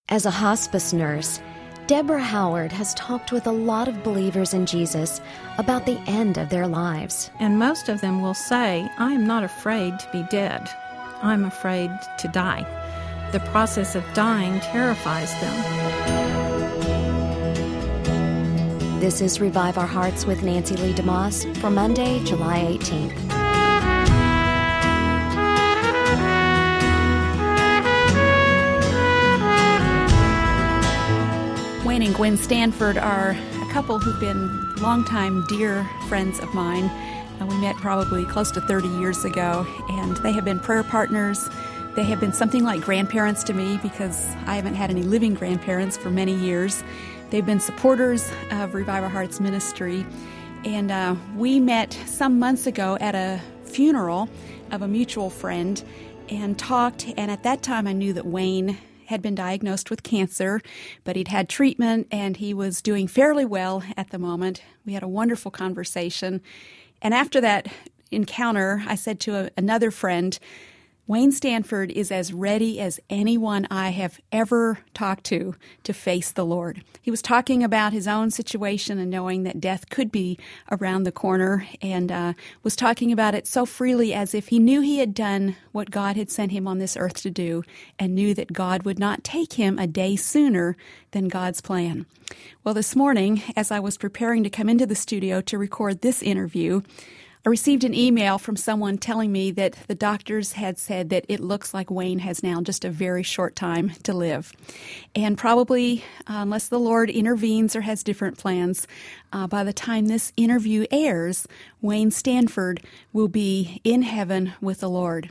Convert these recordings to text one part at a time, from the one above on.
As a hospice nurse, Deborah Howard has talked with a lot of believers in Jesus about the end of their lives. And most of them will say, I am not afraid to be dead. I'm afraid to die. The process of dying terrifies them. This is Revive Our Hearts with Nancy Lee DeMoss for Monday, July 18th. Wayne and Gwen Stanford are a couple who've been longtime dear friends of mine. We met probably close to 30 years ago, and they have been prayer partners. They have been something like grandparents to me because I haven't had any living grandparents for many years. They've been supporters of Revive Our Hearts ministry, and we met some months ago at a funeral of a mutual friend and talked, and at that time I knew that Wayne had been diagnosed with cancer, but he'd had treatment and he was doing fairly well at the moment. We had a wonderful conversation. And after that encounter, I said to another friend, Wayne Stanford is as ready as anyone I have ever talked to face the Lord. He was talking about his own situation and knowing that death could be around the corner, and was talking about it so freely as if he knew he had done what God had sent him on this earth to do and knew that God would not take him a day sooner than God's plan. Well, this morning, as I was preparing to come into the studio to record this interview, I received an email from someone telling me that the doctors had said that it looks like Wayne has now just a very short time to live. And probably, unless the Lord intervenes or has different plans, by the time this interview airs, Wayne Stanford will be in heaven with the Lord.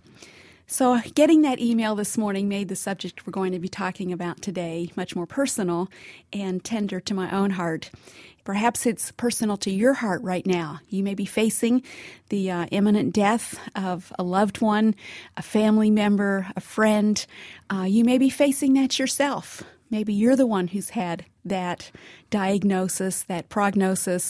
So getting that email this morning made the subject we're going to be talking about today much more personal and tender to my own heart. Perhaps it's personal to your heart right now. You may be facing the imminent death of a loved one, a family member, a friend. You may be facing that yourself. Maybe you're the one who's had that diagnosis, that prognosis,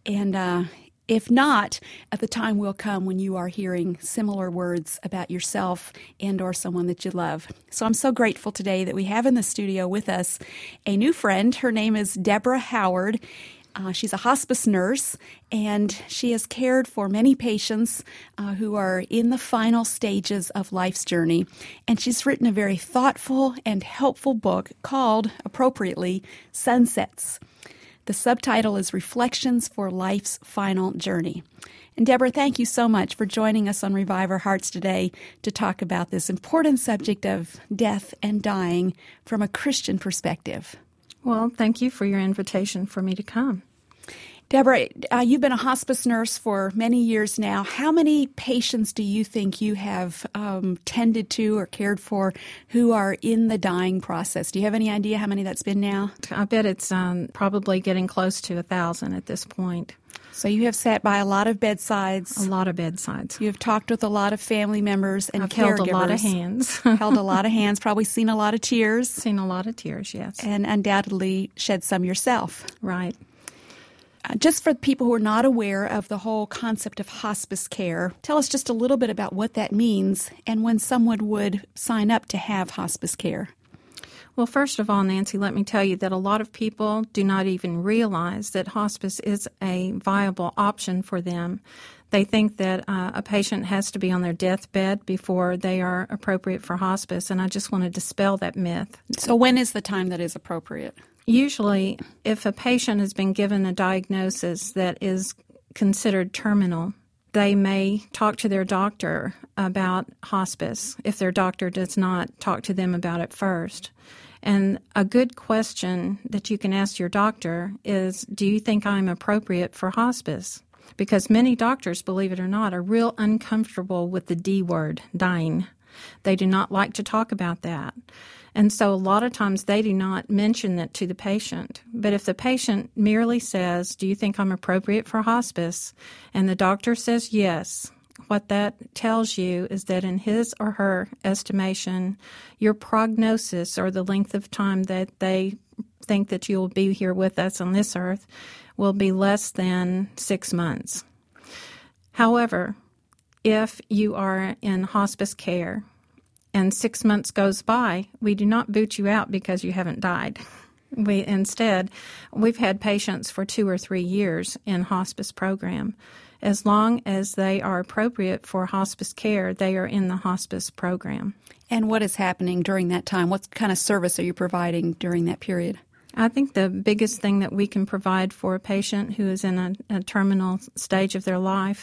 and if not, the time will come when you are hearing similar words about yourself and or someone that you love. So I'm so grateful today that we have in the studio with us a new friend. Her name is Deborah Howard. She's a hospice nurse, and she has cared for many patients who are in the final stages of life's journey. And she's written a very thoughtful and helpful book called, appropriately, Sunsets. The subtitle is Reflections for Life's Final Journey. And Deborah, thank you so much for joining us on Revive Our Hearts today to talk about this important subject of death and dying from a Christian perspective. Well, thank you for your invitation for me to come. Deborah, you've been a hospice nurse for many years now. How many patients do you think you have tended to or cared for who are in the dying process? Do you have any idea how many that's been now? I bet it's probably getting close to 1,000 at this point. So you have sat by a lot of bedsides. A lot of bedsides. You have talked with a lot of family members and I've caregivers. held a lot of hands. Held a lot of hands, probably seen a lot of tears. Seen a lot of tears, yes. And undoubtedly shed some yourself. Right. Just for people who are not aware of the whole concept of hospice care, tell us just a little bit about what that means and when someone would sign up to have hospice care. Well, first of all, Nancy, let me tell you that a lot of people do not even realize that hospice is a viable option for them. They think that a patient has to be on their deathbed before they are appropriate for hospice, and I just want to dispel that myth. So when is the time that is appropriate? Usually, if a patient has been given a diagnosis that is considered terminal, they may talk to their doctor about hospice if their doctor does not talk to them about it first. And a good question that you can ask your doctor is, do you think I'm appropriate for hospice? Because many doctors, believe it or not, are real uncomfortable with the D word, dying. They do not like to talk about that. And so a lot of times they do not mention that to the patient. But if the patient merely says, do you think I'm appropriate for hospice? And the doctor says yes, what that tells you is that in his or her estimation, your prognosis, or the length of time that they think that you'll be here with us on this earth, will be less than 6 months. However, if you are in hospice care and 6 months goes by, we do not boot you out because you haven't died. Instead, we've had patients for 2 or 3 years in hospice program. As long as they are appropriate for hospice care, they are in the hospice program. And what is happening during that time? What kind of service are you providing during that period? I think the biggest thing that we can provide for a patient who is in a terminal stage of their life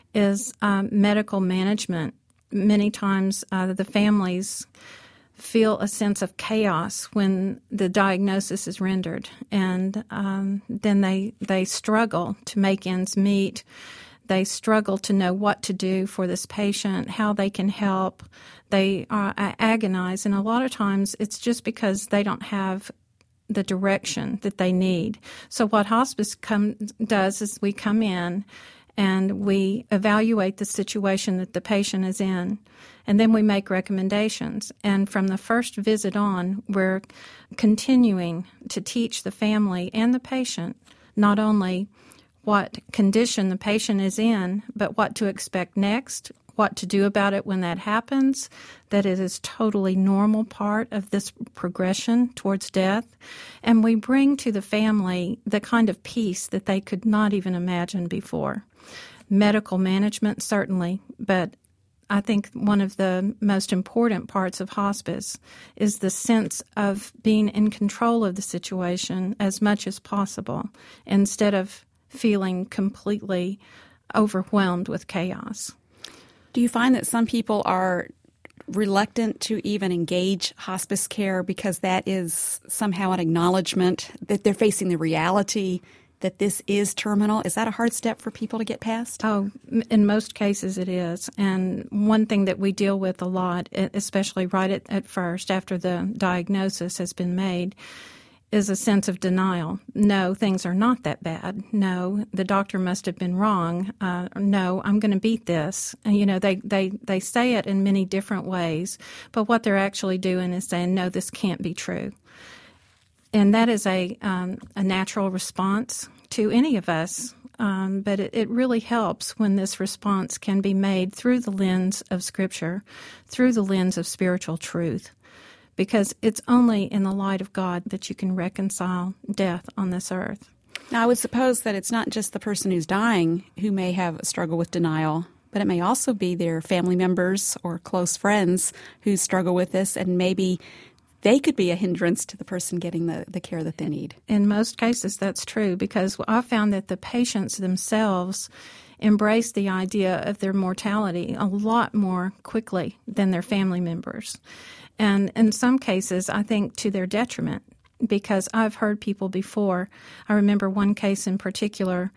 is medical management. Many times the families feel a sense of chaos when the diagnosis is rendered, and then they struggle to make ends meet. They struggle to know what to do for this patient, how they can help. They agonize, and a lot of times it's just because they don't have the direction that they need. So what hospice does is we come in and we evaluate the situation that the patient is in, and then we make recommendations. And from the first visit on, we're continuing to teach the family and the patient not only what condition the patient is in, but what to expect next, what to do about it when that happens, that it is totally normal part of this progression towards death. And we bring to the family the kind of peace that they could not even imagine before. Medical management, certainly, but I think one of the most important parts of hospice is the sense of being in control of the situation as much as possible, instead of feeling completely overwhelmed with chaos. Do you find that some people are reluctant to even engage hospice care because that is somehow an acknowledgement that they're facing the reality that this is terminal? Is that a hard step for people to get past? Oh, in most cases it is. And one thing that we deal with a lot, especially right at first after the diagnosis has been made, is a sense of denial. No, things are not that bad. No, the doctor must have been wrong. No, I'm going to beat this. And, they say it in many different ways, but what they're actually doing is saying, no, this can't be true. And that is a natural response to any of us, but it really helps when this response can be made through the lens of Scripture, through the lens of spiritual truth, because it's only in the light of God that you can reconcile death on this earth. Now, I would suppose that it's not just the person who's dying who may have a struggle with denial, but it may also be their family members or close friends who struggle with this, and maybe they could be a hindrance to the person getting the care that they need. In most cases, that's true, because I've found that the patients themselves embrace the idea of their mortality a lot more quickly than their family members. And in some cases, I think to their detriment, because I've heard people before. I remember one case in particular,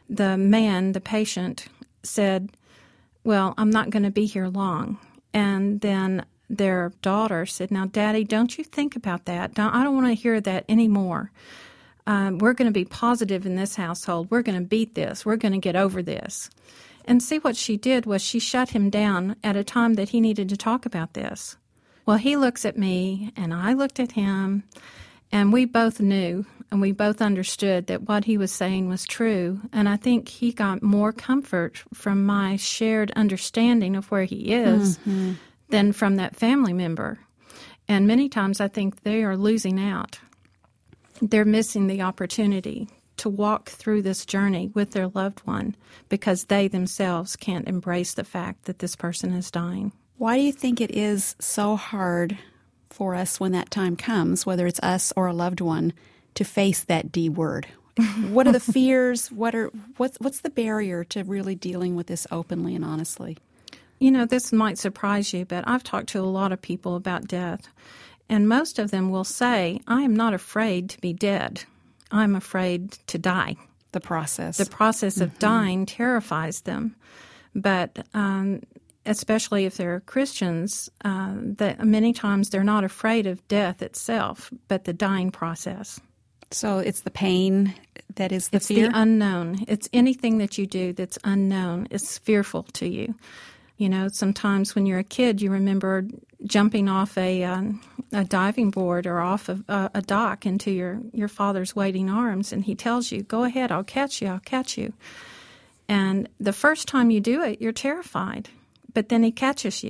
the patient said, well, I'm not going to be here long. And then their daughter said, now, Daddy, don't you think about that. I don't want to hear that anymore. We're going to be positive in this household. We're going to beat this. We're going to get over this. And see, what she did was she shut him down at a time that he needed to talk about this. Well, he looks at me, and I looked at him, and we both knew, and we both understood that what he was saying was true. And I think he got more comfort from my shared understanding of where he is than from that family member. And many times I think they are losing out. They're missing the opportunity to walk through this journey with their loved one because they themselves can't embrace the fact that this person is dying. Why do you think it is so hard for us when that time comes, whether it's us or a loved one, to face that D word? What are the fears? What's the barrier to really dealing with this openly and honestly? This might surprise you, but I've talked to a lot of people about death, and most of them will say, I am not afraid to be dead. I'm afraid to die. The process. The process of dying terrifies them. But especially if they're Christians, that many times they're not afraid of death itself, but the dying process. So it's the pain that is the fear? It's the unknown. It's anything that you do that's unknown. It's fearful to you. Sometimes when you're a kid, you remember jumping off a diving board or off of a dock into your father's waiting arms, and he tells you, go ahead, I'll catch you. And the first time you do it, you're terrified. But then he catches you,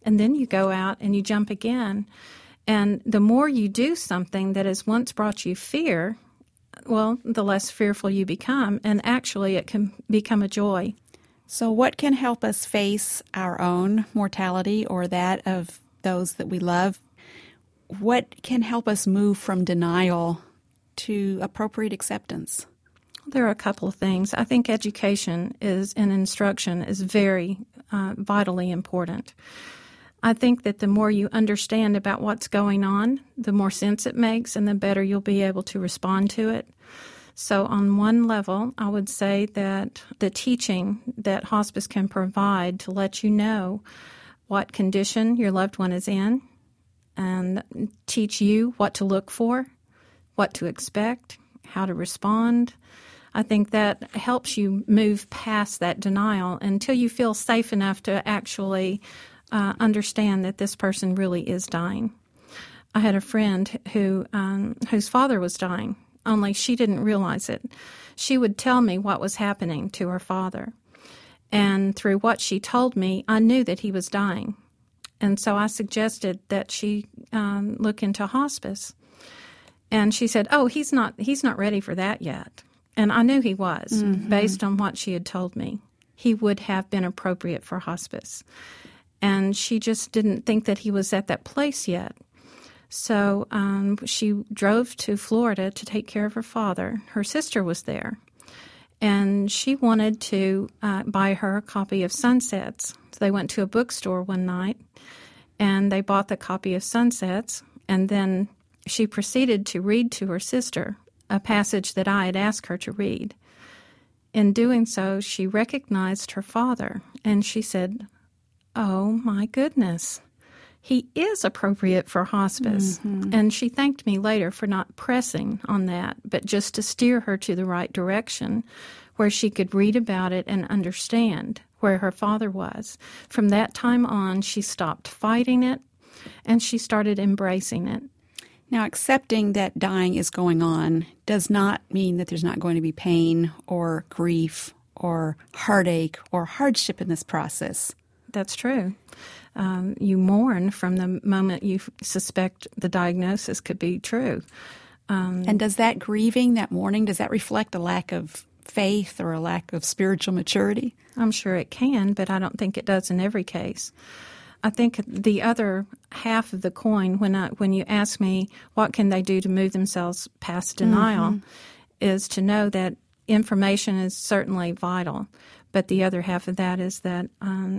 and then you go out and you jump again. And the more you do something that has once brought you fear, well, the less fearful you become, and actually it can become a joy. So what can help us face our own mortality or that of those that we love? What can help us move from denial to appropriate acceptance? There are a couple of things. I think education and instruction is very vitally important. I think that the more you understand about what's going on, the more sense it makes and the better you'll be able to respond to it. So on one level, I would say that the teaching that hospice can provide to let you know what condition your loved one is in and teach you what to look for, what to expect, how to respond. I think that helps you move past that denial until you feel safe enough to actually understand that this person really is dying. I had a friend whose father was dying, only she didn't realize it. She would tell me what was happening to her father. And through what she told me, I knew that he was dying. And so I suggested that she look into hospice. And she said, "Oh, he's not ready for that yet." And I knew he was, based on what she had told me. He would have been appropriate for hospice. And she just didn't think that he was at that place yet. So she drove to Florida to take care of her father. Her sister was there. And she wanted to buy her a copy of Sunsets. So they went to a bookstore one night, and they bought the copy of Sunsets. And then she proceeded to read to her sister a passage that I had asked her to read. In doing so, she recognized her father, and she said, "Oh, my goodness. He is appropriate for hospice." And she thanked me later for not pressing on that, but just to steer her to the right direction where she could read about it and understand where her father was. From that time on, she stopped fighting it, and she started embracing it. Now, accepting that dying is going on does not mean that there's not going to be pain or grief or heartache or hardship in this process. That's true. You mourn from the moment you suspect the diagnosis could be true. And does that grieving, that mourning, does that reflect a lack of faith or a lack of spiritual maturity? I'm sure it can, but I don't think it does in every case. I think the other half of the coin, when you ask me what can they do to move themselves past denial, is to know that information is certainly vital. But the other half of that is that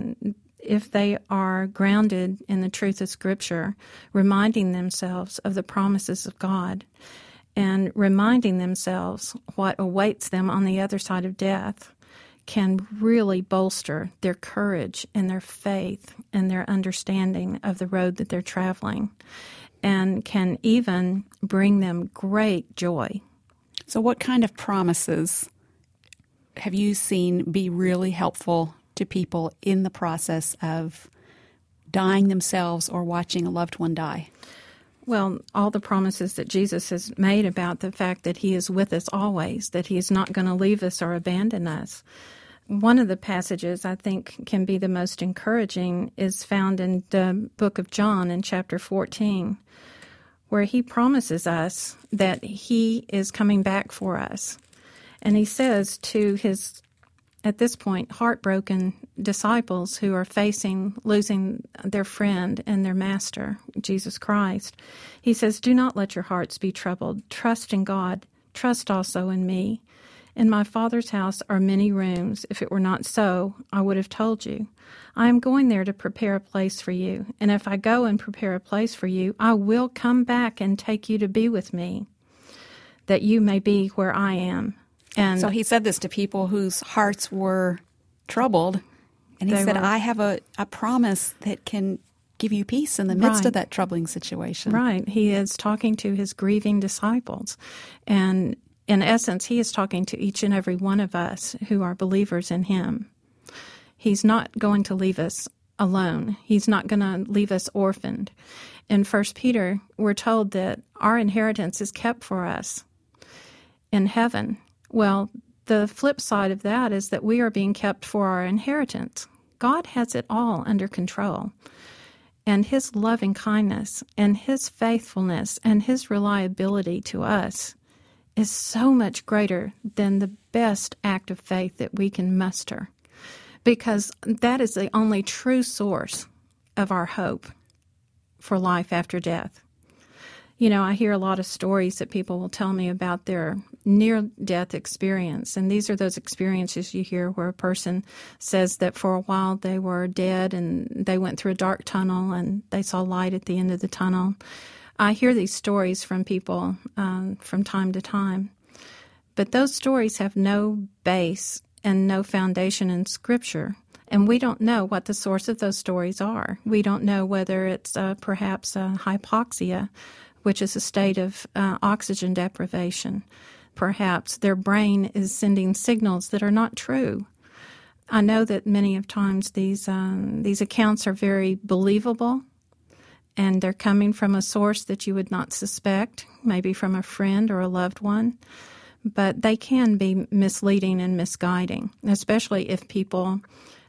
if they are grounded in the truth of Scripture, reminding themselves of the promises of God and reminding themselves what awaits them on the other side of death, can really bolster their courage and their faith and their understanding of the road that they're traveling, and can even bring them great joy. So what kind of promises have you seen be really helpful to people in the process of dying themselves or watching a loved one die? Well, all the promises that Jesus has made about the fact that He is with us always, that He is not going to leave us or abandon us. One of the passages I think can be the most encouraging is found in the book of John in chapter 14, where He promises us that He is coming back for us. And He says to His, at this point, heartbroken disciples who are facing losing their friend and their master, Jesus Christ, He says, "Do not let your hearts be troubled. Trust in God. Trust also in me. In my Father's house are many rooms. If it were not so, I would have told you. I am going there to prepare a place for you. And if I go and prepare a place for you, I will come back and take you to be with me, that you may be where I am." And so He said this to people whose hearts were troubled. And He said, I have a promise that can give you peace in the midst of that troubling situation. Right. He is talking to His grieving disciples. And in essence, He is talking to each and every one of us who are believers in Him. He's not going to leave us alone. He's not going to leave us orphaned. In 1 Peter, we're told that our inheritance is kept for us in heaven. Well, the flip side of that is that we are being kept for our inheritance. God has it all under control. and His loving kindness and His faithfulness and His reliability to us is so much greater than the best act of faith that we can muster, because that is the only true source of our hope for life after death. You know, I hear a lot of stories that people will tell me about their near-death experience, and these are those experiences you hear where a person says that for a while they were dead and they went through a dark tunnel and they saw light at the end of the tunnel. I hear these stories from people from time to time, but those stories have no base and no foundation in Scripture. And we don't know what the source of those stories are. We don't know whether it's perhaps hypoxia, which is a state of oxygen deprivation. Perhaps their brain is sending signals that are not true. I know that many of times these accounts are very believable, and they're coming from a source that you would not suspect, maybe from a friend or a loved one. But they can be misleading and misguiding, especially if people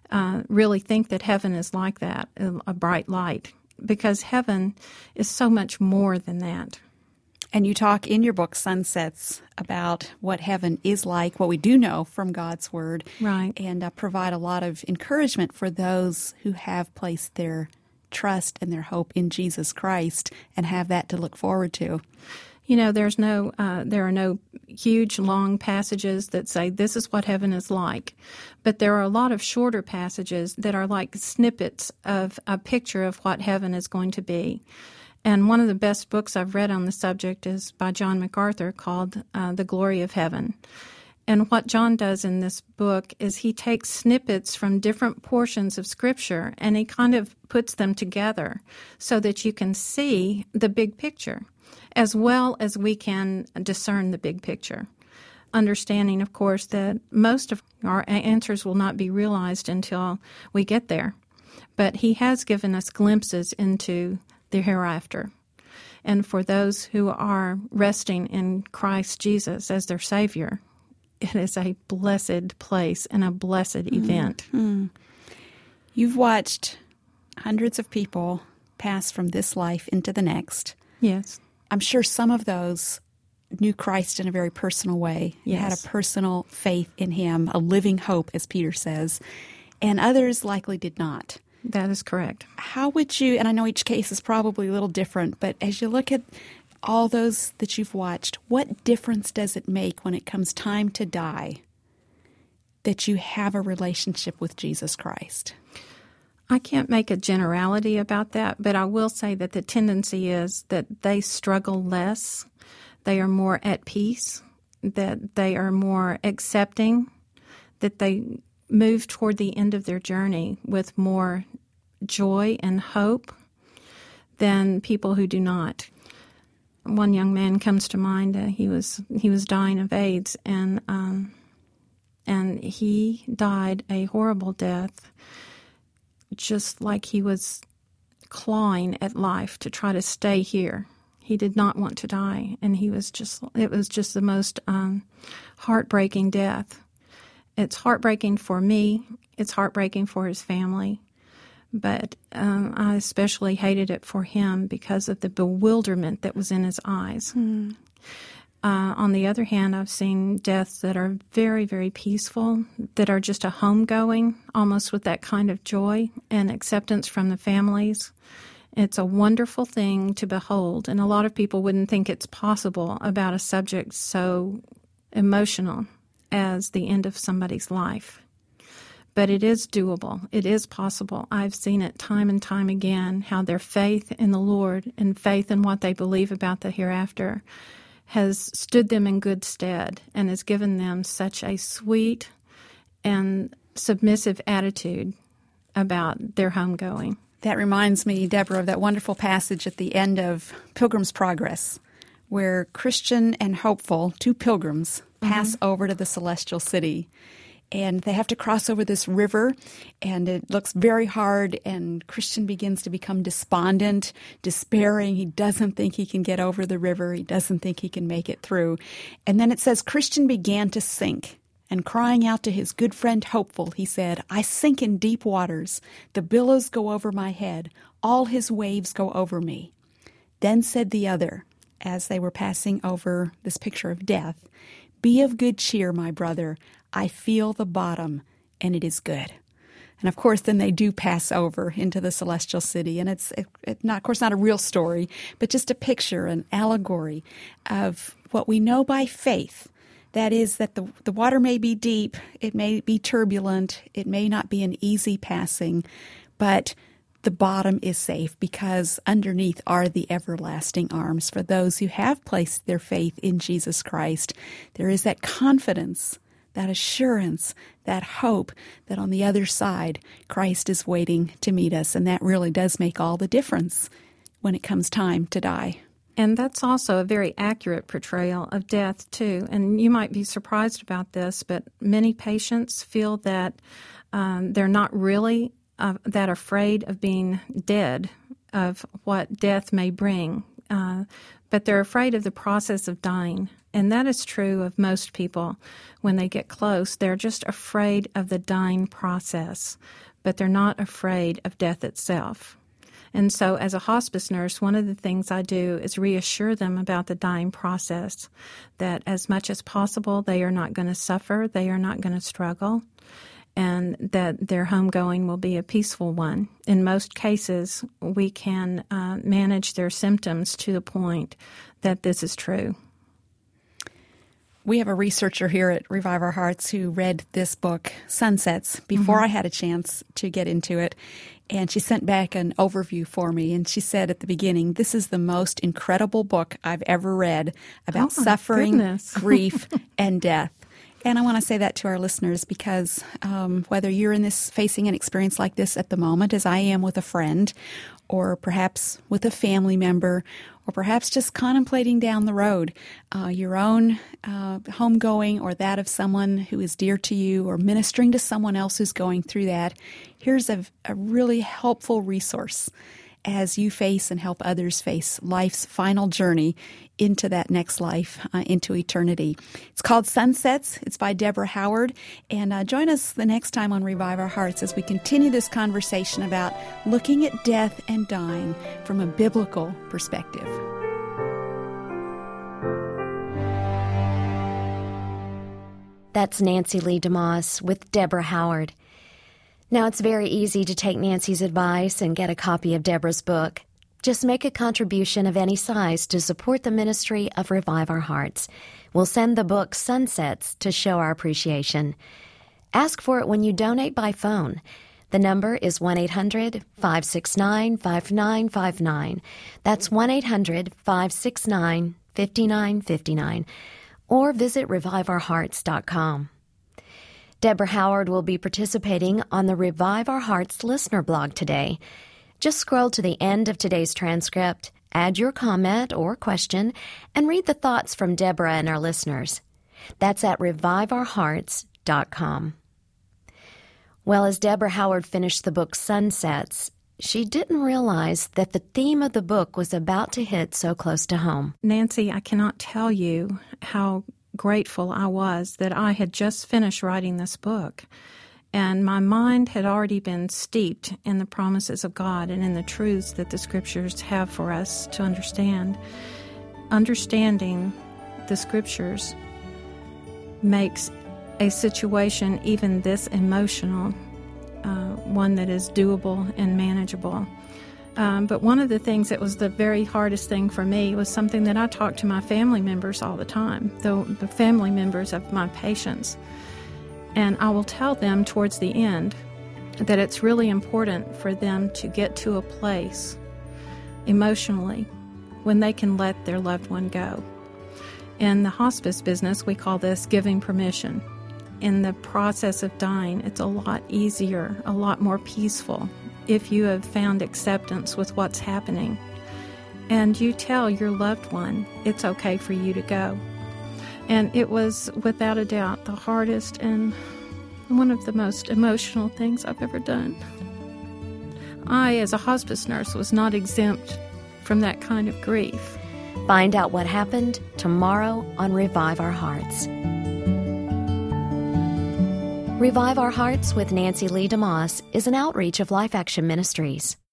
really think that heaven is like that, a bright light, because heaven is so much more than that. And you talk in your book, Sunsets, about what heaven is like, what we do know from God's Word, right? And provide a lot of encouragement for those who have placed their trust and their hope in Jesus Christ and have that to look forward to. You know, there are no huge, long passages that say this is what heaven is like, but there are a lot of shorter passages that are like snippets of a picture of what heaven is going to be. And one of the best books I've read on the subject is by John MacArthur called The Glory of Heaven. And what John does in this book is he takes snippets from different portions of Scripture and he kind of puts them together so that you can see the big picture, as well as we can discern the big picture. Understanding, of course, that most of our answers will not be realized until we get there. But he has given us glimpses into the hereafter. And for those who are resting in Christ Jesus as their Savior, it is a blessed place and a blessed event. Mm-hmm. You've watched hundreds of people pass from this life into the next. Yes. I'm sure some of those knew Christ in a very personal way. Yes. Had a personal faith in Him, a living hope, as Peter says, and others likely did not. That is correct. How would you, and I know each case is probably a little different, but as you look at all those that you've watched, what difference does it make when it comes time to die that you have a relationship with Jesus Christ? I can't make a generality about that, but I will say that the tendency is that they struggle less, they are more at peace, that they are more accepting, that they move toward the end of their journey with more joy and hope than people who do not. One young man comes to mind. He was dying of AIDS, and he died a horrible death, just like he was clawing at life to try to stay here. He did not want to die, and it was just the most heartbreaking death. It's heartbreaking for me. It's heartbreaking for his family. But I especially hated it for him because of the bewilderment that was in his eyes. Mm. On the other hand, I've seen deaths that are very, very peaceful, that are just a homegoing, almost with that kind of joy and acceptance from the families. It's a wonderful thing to behold, and a lot of people wouldn't think it's possible about a subject so emotional as the end of somebody's life. But it is doable. It is possible. I've seen it time and time again, how their faith in the Lord and faith in what they believe about the hereafter has stood them in good stead and has given them such a sweet and submissive attitude about their homegoing. That reminds me, Deborah, of that wonderful passage at the end of Pilgrim's Progress, where Christian and hopeful, two pilgrims, pass over to the celestial city. And they have to cross over this river, and it looks very hard, and Christian begins to become despondent, despairing. He doesn't think he can get over the river. He doesn't think he can make it through. And then it says Christian began to sink, And crying out to his good friend Hopeful, he said, "I sink in deep waters. The billows go over my head. All his waves go over me." Then said the other, as they were passing over this picture of death, "Be of good cheer, my brother. I feel the bottom, and it is good." And of course, then they do pass over into the celestial city. And it's not, of course, not a real story, but just a picture, an allegory of what we know by faith. That is that the water may be deep, it may be turbulent, it may not be an easy passing, but the bottom is safe because underneath are the everlasting arms for those who have placed their faith in Jesus Christ. There is that confidence, that assurance, that hope that on the other side, Christ is waiting to meet us. And that really does make all the difference when it comes time to die. And that's also a very accurate portrayal of death, too. And you might be surprised about this, but many patients feel that they're not really that afraid of being dead, of what death may bring, but they're afraid of the process of dying. And that is true of most people. When they get close, they're just afraid of the dying process, but they're not afraid of death itself. And so as a hospice nurse, one of the things I do is reassure them about the dying process, that as much as possible, they are not going to suffer, they are not going to struggle, and that their homegoing will be a peaceful one. In most cases, we can manage their symptoms to the point that this is true. We have a researcher here at Revive Our Hearts who read this book, Sunsets, before I had a chance to get into it. And she sent back an overview for me. And she said at the beginning, "This is the most incredible book I've ever read about suffering, grief, and death." And I want to say that to our listeners because whether you're facing an experience like this at the moment, as I am with a friend, or perhaps with a family member, or perhaps just contemplating down the road your own homegoing or that of someone who is dear to you, or ministering to someone else who's going through that, here's a really helpful resource as you face and help others face life's final journey into that next life, into eternity. It's called Sunsets. It's by Deborah Howard. And join us the next time on Revive Our Hearts as we continue this conversation about looking at death and dying from a biblical perspective. That's Nancy Lee DeMoss with Deborah Howard. Now, it's very easy to take Nancy's advice and get a copy of Deborah's book. Just make a contribution of any size to support the ministry of Revive Our Hearts. We'll send the book Sunsets to show our appreciation. Ask for it when you donate by phone. The number is 1-800-569-5959. That's 1-800-569-5959. Or visit reviveourhearts.com. Deborah Howard will be participating on the Revive Our Hearts listener blog today. Just scroll to the end of today's transcript, add your comment or question, and read the thoughts from Deborah and our listeners. That's at reviveourhearts.com. Well, as Deborah Howard finished the book Sunsets, she didn't realize that the theme of the book was about to hit so close to home. Nancy, I cannot tell you how grateful I was that I had just finished writing this book, and my mind had already been steeped in the promises of God and in the truths that the Scriptures have for us to understand. Understanding the Scriptures makes a situation even this emotional one that is doable and manageable. But one of the things that was the very hardest thing for me was something that I talk to my family members all the time, the family members of my patients. And I will tell them towards the end that it's really important for them to get to a place emotionally when they can let their loved one go. In the hospice business, we call this giving permission. In the process of dying, it's a lot easier, a lot more peaceful if you have found acceptance with what's happening. And you tell your loved one it's okay for you to go. And it was, without a doubt, the hardest and one of the most emotional things I've ever done. I, as a hospice nurse, was not exempt from that kind of grief. Find out what happened tomorrow on Revive Our Hearts. Revive Our Hearts with Nancy Lee DeMoss is an outreach of Life Action Ministries.